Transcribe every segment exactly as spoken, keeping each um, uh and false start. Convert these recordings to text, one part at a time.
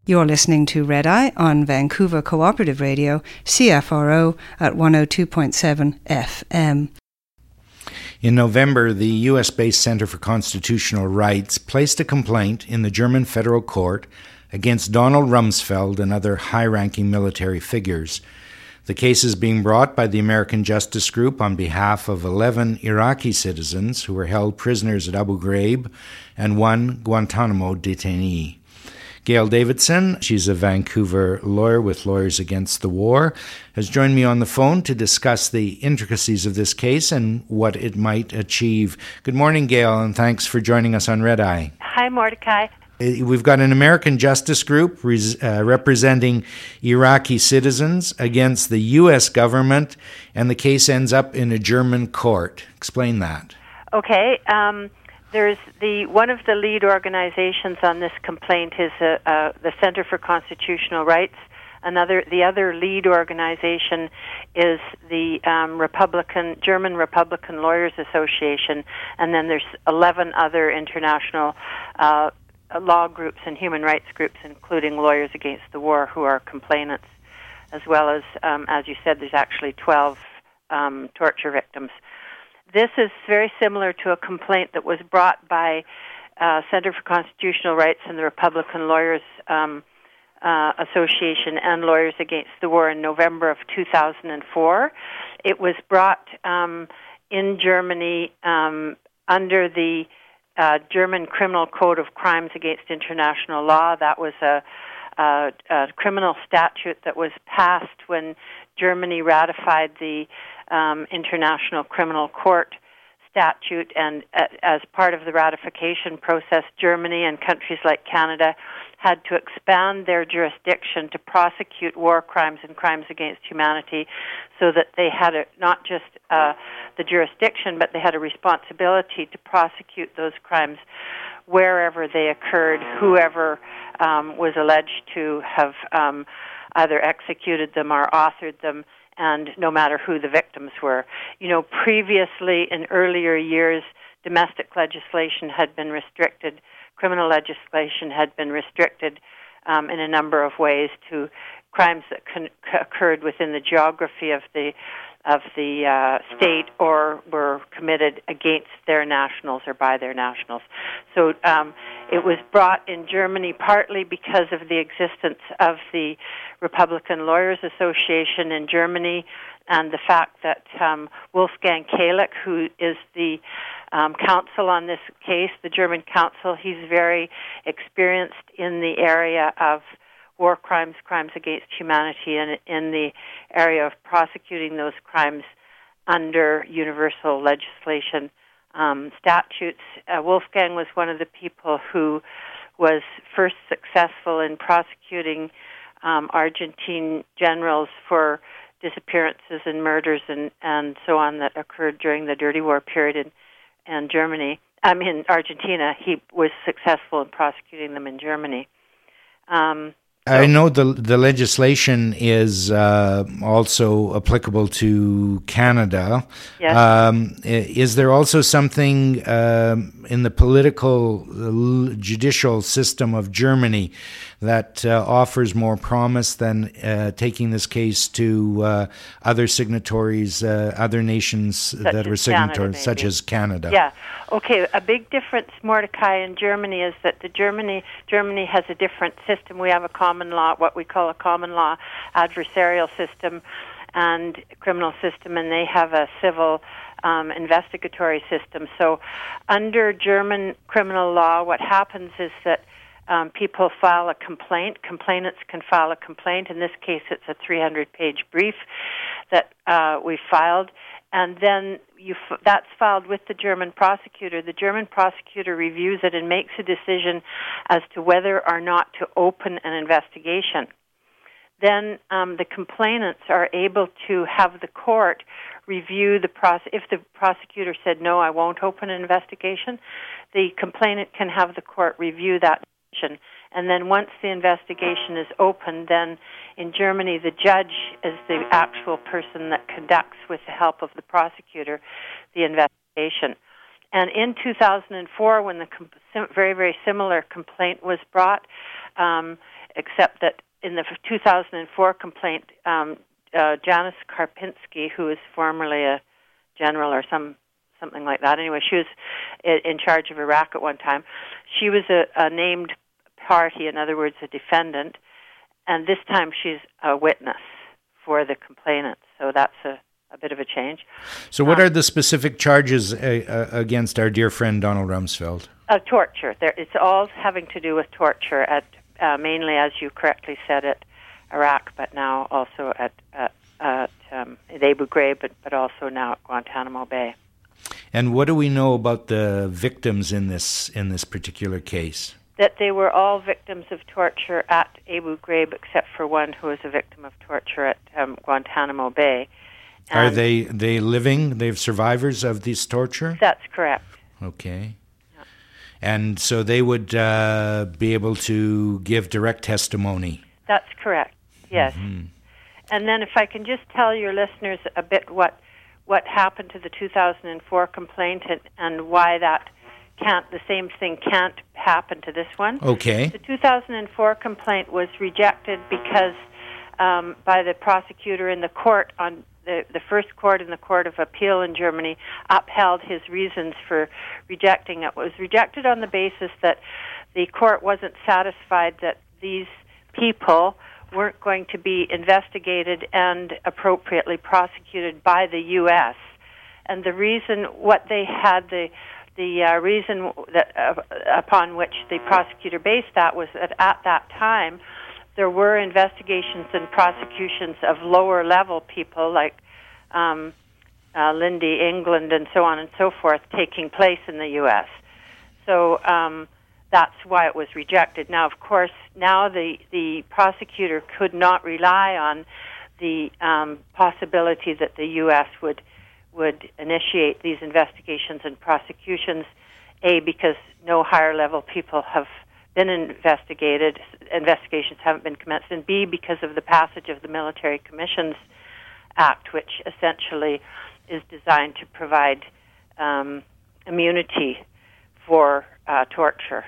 You're listening to Red Eye on Vancouver Cooperative Radio, C F R O at one oh two point seven F M. In November, the U S-based Center for Constitutional Rights placed a complaint in the German federal court against Donald Rumsfeld and other high-ranking military figures. The case is being brought by the American Justice Group on behalf of eleven Iraqi citizens who were held prisoners at Abu Ghraib and one Guantanamo detainee. Gail Davidson, she's a Vancouver lawyer with Lawyers Against the War, has joined me on the phone to discuss the intricacies of this case and what it might achieve. Good morning, Gail, and thanks for joining us on Red Eye. Hi, Mordecai. We've got an American Justice Group res- uh, representing Iraqi citizens against the U S government, and the case ends up in a German court. Explain that. Okay. Um, there's the one of the lead organizations on this complaint is uh, uh, the Center for Constitutional Rights. Another, the other lead organization is the um, Republican German Republican Lawyers Association, and then there's eleven other international Uh, law groups and human rights groups, including Lawyers Against the War, who are complainants, as well as, um, as you said, there's actually twelve um, torture victims. This is very similar to a complaint that was brought by uh, Center for Constitutional Rights and the Republican Lawyers um, uh, Association and Lawyers Against the War in November of two thousand four. It was brought um, in Germany um, under the Uh, German Criminal Code of Crimes Against International Law. That was a, a, a criminal statute that was passed when Germany ratified the um, International Criminal Court statute, and uh, as part of the ratification process, Germany and countries like Canada had to expand their jurisdiction to prosecute war crimes and crimes against humanity, so that they had a, not just uh, the jurisdiction, but they had a responsibility to prosecute those crimes wherever they occurred, whoever um, was alleged to have um, either executed them or authored them, and no matter who the victims were. You know, previously in earlier years, domestic legislation had been restricted, criminal legislation had been restricted um, in a number of ways to crimes that con- occurred within the geography of the of the uh, state or were committed against their nationals or by their nationals. So um, it was brought in Germany partly because of the existence of the Republican Lawyers Association in Germany, and the fact that um, Wolfgang Kehlich, who is the um, counsel on this case, the German counsel, he's very experienced in the area of war crimes, crimes against humanity, and in the area of prosecuting those crimes under universal legislation um, statutes. Uh, Wolfgang was one of the people who was first successful in prosecuting um, Argentine generals for disappearances and murders and, and so on that occurred during the Dirty War period in, in Germany. I mean, Argentina. He was successful in prosecuting them in Germany. Um, I know the the legislation is uh, also applicable to Canada. Yes. Um, is there also something um, in the political, uh, judicial system of Germany that uh, offers more promise than uh, taking this case to uh, other signatories, uh, other nations such that are signatories, Canada, such as Canada? Yeah. Okay. A big difference, Mordecai, in Germany is that the Germany Germany has a different system. We have a common law, what we call a common law adversarial system and criminal system, and they have a civil um, investigatory system. So under German criminal law, what happens is that Um, people file a complaint. Complainants can file a complaint. In this case, it's a three hundred page brief that uh, we filed, and then you f- that's filed with the German prosecutor. The German prosecutor reviews it and makes a decision as to whether or not to open an investigation. Then um, the complainants are able to have the court review the process. If the prosecutor said, no, I won't open an investigation, the complainant can have the court review that. And then once the investigation is open, then in Germany the judge is the actual person that conducts, with the help of the prosecutor, the investigation. And in two thousand four, when the com- very, very similar complaint was brought, um, except that in the two thousand four complaint, um, uh, Janice Karpinski, who was formerly a general or some something like that, anyway, she was in charge of Iraq at one time. She was a, a named party, in other words, a defendant, and this time she's a witness for the complainant. So that's a, a bit of a change. So what um, are the specific charges uh, uh, against our dear friend Donald Rumsfeld? Uh, torture. There, it's all having to do with torture, at uh, mainly, as you correctly said, at Iraq, but now also at, at, at, um, at Abu Ghraib, but, but also now at Guantanamo Bay. And what do we know about the victims in this in this particular case? That they were all victims of torture at Abu Ghraib, except for one who was a victim of torture at um, Guantanamo Bay. And are they they living? They're survivors of this torture? That's correct. Okay. Yeah. And so they would uh, be able to give direct testimony? That's correct, yes. Mm-hmm. And then if I can just tell your listeners a bit what what happened to the two thousand four complaint and, and why that can't, the same thing can't happen to this one. Okay. The two thousand four complaint was rejected because um, by the prosecutor in the court, on the, the first court in the Court of Appeal in Germany, upheld his reasons for rejecting it. It was rejected on the basis that the court wasn't satisfied that these people weren't going to be investigated and appropriately prosecuted by the U S And the reason, what they had, the the uh, reason that uh, upon which the prosecutor based that was that at that time there were investigations and prosecutions of lower level people like um, uh, Lindy England and so on and so forth taking place in the U S So um, that's why it was rejected. Now, of course, now the, the prosecutor could not rely on the um, possibility that the U S would would initiate these investigations and prosecutions, A, because no higher-level people have been investigated, investigations haven't been commenced, and B, because of the passage of the Military Commissions Act, which essentially is designed to provide um, immunity for uh, torture.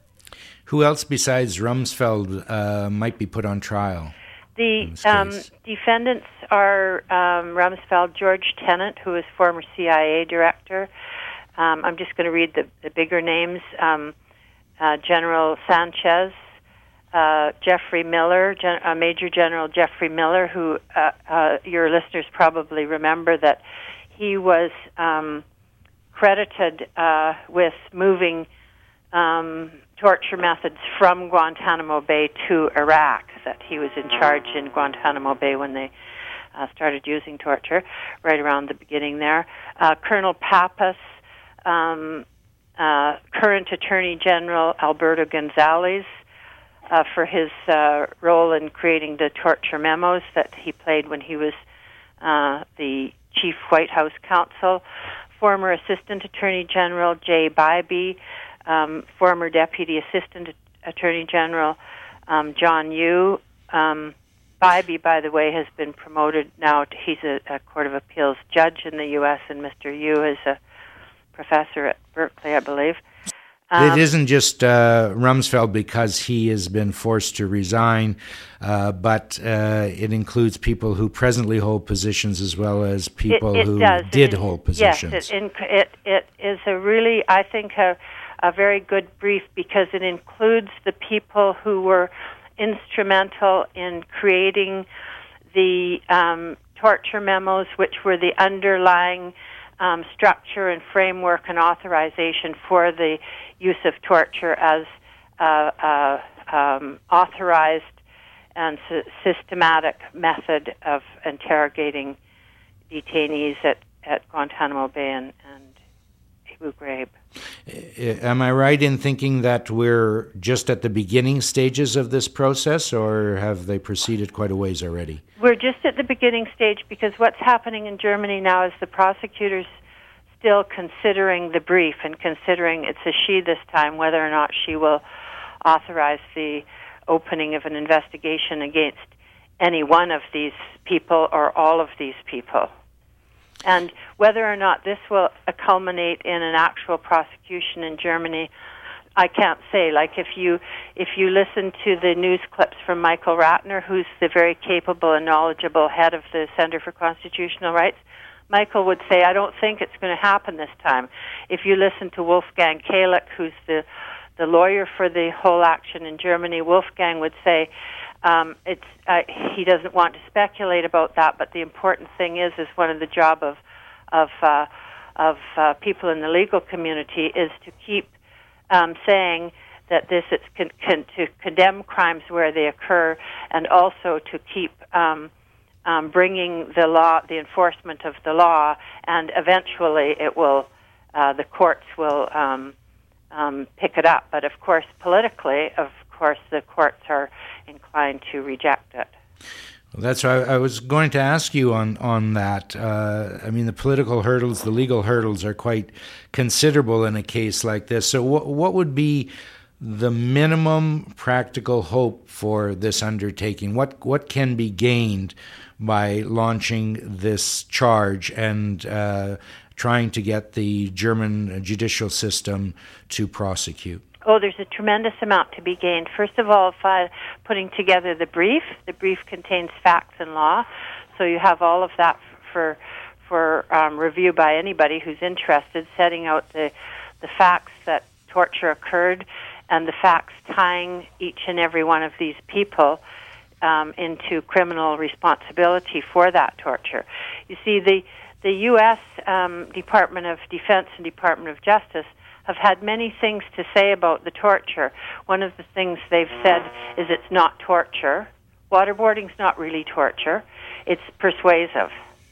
Who else besides Rumsfeld uh, might be put on trial? The um, defendants are um, Rumsfeld, George Tenet, who is former C I A director. Um, I'm just going to read the, the bigger names. Um, uh, General Sanchez, uh, Jeffrey Miller, Gen- uh, Major General Jeffrey Miller, who uh, uh, your listeners probably remember that he was um, credited uh, with moving um, torture methods from Guantanamo Bay to Iraq, that he was in charge in Guantanamo Bay when they uh, started using torture, right around the beginning there. Uh, Colonel Pappas, um, uh, current Attorney General Alberto Gonzales, uh, for his uh, role in creating the torture memos that he played when he was uh, the Chief White House Counsel. Former Assistant Attorney General Jay Bybee, Um, former Deputy Assistant Attorney General um, John Yoo. Um, Bybee, by the way, has been promoted now. To, he's a, a Court of Appeals judge in the U S, and Mister Yoo is a professor at Berkeley, I believe. Um, it isn't just uh, Rumsfeld because he has been forced to resign, uh, but uh, it includes people who presently hold positions as well as people it, it who does. did it, hold positions. Yes, it, it, it is a really, I think, a a very good brief because it includes the people who were instrumental in creating the um, torture memos, which were the underlying um, structure and framework and authorization for the use of torture as uh, uh, um, authorized and sy- systematic method of interrogating detainees at, at Guantanamo Bay and, and Abu Ghraib. Am I right in thinking that we're just at the beginning stages of this process, or have they proceeded quite a ways already? We're just at the beginning stage because what's happening in Germany now is the prosecutors still considering the brief and considering, it's a she this time, whether or not she will authorize the opening of an investigation against any one of these people or all of these people. And whether or not this will culminate in an actual prosecution in Germany I can't say. Like if you if you listen to the news clips from Michael Ratner, who's the very capable and knowledgeable head of the Center for Constitutional Rights, Michael would say, I don't think it's going to happen this time. If you listen to Wolfgang Kalik, who's the the lawyer for the whole action in Germany, Wolfgang would say um, it's uh, he doesn't want to speculate about that, but the important thing is, is one of the job of of uh, of uh, people in the legal community is to keep um, saying that this is con- con- to condemn crimes where they occur, and also to keep um, um, bringing the law, the enforcement of the law, and eventually it will, uh, the courts will um, um, pick it up. But of course, politically, of course, the courts are inclined to reject it. Well, that's why I was going to ask you on on that. Uh, I mean, the political hurdles, the legal hurdles are quite considerable in a case like this. So what what would be the minimum practical hope for this undertaking? What what can be gained by launching this charge and uh, trying to get the German judicial system to prosecute? Oh, there's a tremendous amount to be gained. First of all, by putting together the brief. The brief contains facts and law, so you have all of that for for um, review by anybody who's interested, setting out the the facts that torture occurred and the facts tying each and every one of these people um, into criminal responsibility for that torture. You see, the, the U S Um, Department of Defense and Department of Justice have had many things to say about the torture. One of the things they've said is it's not torture. Waterboarding's not really torture. It's persuasive,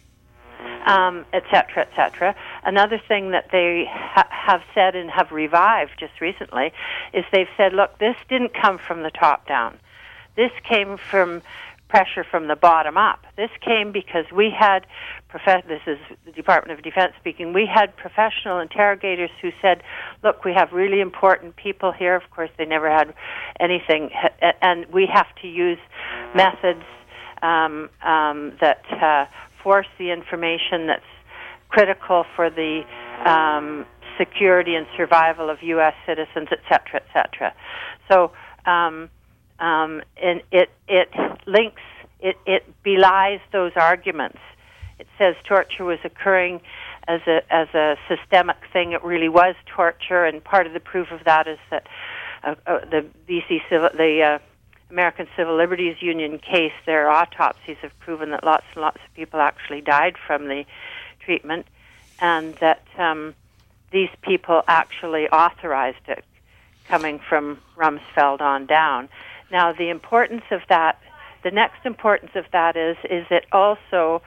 um, et cetera, et cetera. Another thing that they ha- have said and have revived just recently is they've said, look, this didn't come from the top down. This came from pressure from the bottom up. This came because we had, prof- this is the Department of Defense speaking, we had professional interrogators who said, look, we have really important people here. Of course, they never had anything, and we have to use methods um, um, that uh, force the information that's critical for the um, security and survival of U S citizens, et cetera, et cetera. So, um, Um, and it it links, it, it belies those arguments. It says torture was occurring as a as a systemic thing. It really was torture, and part of the proof of that is that uh, uh, the B C Civil, the uh, American Civil Liberties Union case, their autopsies have proven that lots and lots of people actually died from the treatment, and that um, these people actually authorized it, coming from Rumsfeld on down. Now, the importance of that, the next importance of that is, is it also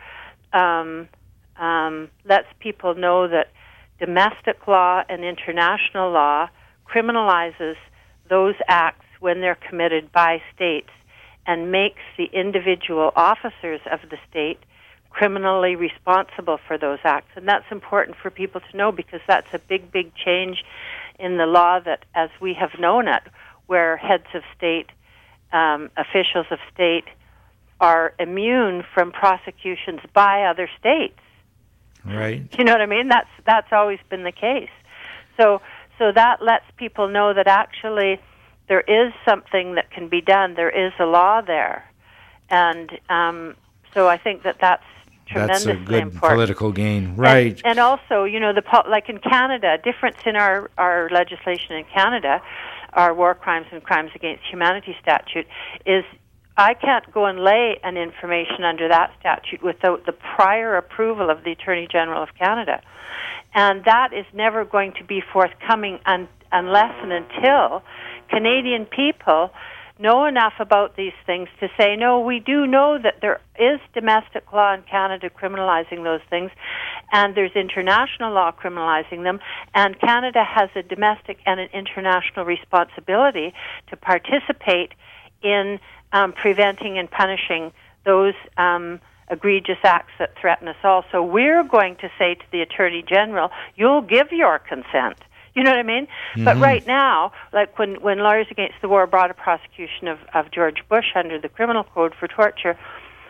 um, um, lets people know that domestic law and international law criminalizes those acts when they're committed by states and makes the individual officers of the state criminally responsible for those acts. And that's important for people to know, because that's a big, big change in the law that, as we have known it, where heads of state, Um, officials of state are immune from prosecutions by other states. Right. You know what I mean? That's that's always been the case. So so that lets people know that actually there is something that can be done. There is a law there, and um, so I think that that's tremendously That's a good important. political gain, right? And, and also, you know, the like in Canada, difference in our our legislation in Canada, our war crimes and crimes against humanity statute, is I can't go and lay an information under that statute without the prior approval of the Attorney General of Canada. And that is never going to be forthcoming un- unless and until Canadian people know enough about these things to say, no, we do know that there is domestic law in Canada criminalizing those things, and there's international law criminalizing them, and Canada has a domestic and an international responsibility to participate in um, preventing and punishing those um, egregious acts that threaten us all. So we're going to say to the Attorney General, you'll give your consent. You know what I mean? Mm-hmm. But right now, like when, when Lawyers Against the War brought a prosecution of, of George Bush under the criminal code for torture,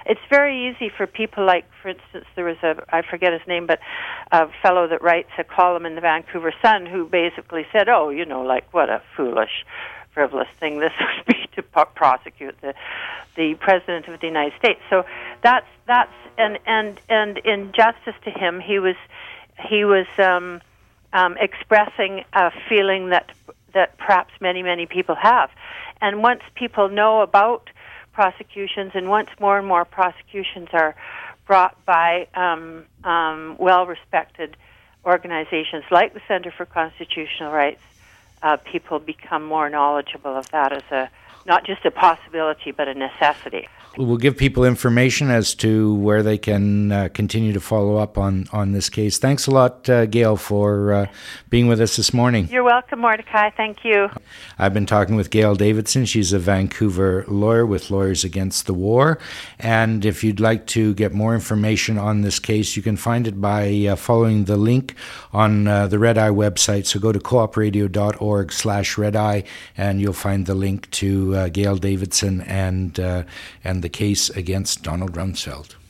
it's very easy for people like, for instance, there was a, I forget his name, but a fellow that writes a column in the Vancouver Sun who basically said, oh, you know, like, what a foolish, frivolous thing this would be to po- prosecute the the President of the United States. So that's, that's and, and, and in justice to him, he was, he was um, um, expressing a feeling that that perhaps many, many people have. And once people know about prosecutions, and once more and more prosecutions are brought by um, um, well-respected organizations like the Center for Constitutional Rights, uh, people become more knowledgeable of that as a not just a possibility, but a necessity. We'll give people information as to where they can uh, continue to follow up on, on this case. Thanks a lot, uh, Gail, for uh, being with us this morning. You're welcome, Mordecai. Thank you. I've been talking with Gail Davidson. She's a Vancouver lawyer with Lawyers Against the War. And if you'd like to get more information on this case, you can find it by uh, following the link on uh, the Red Eye website. So go to coopradio.org slash Red Eye, and you'll find the link to uh, Gail Davidson and uh, and the case against Donald Rumsfeld.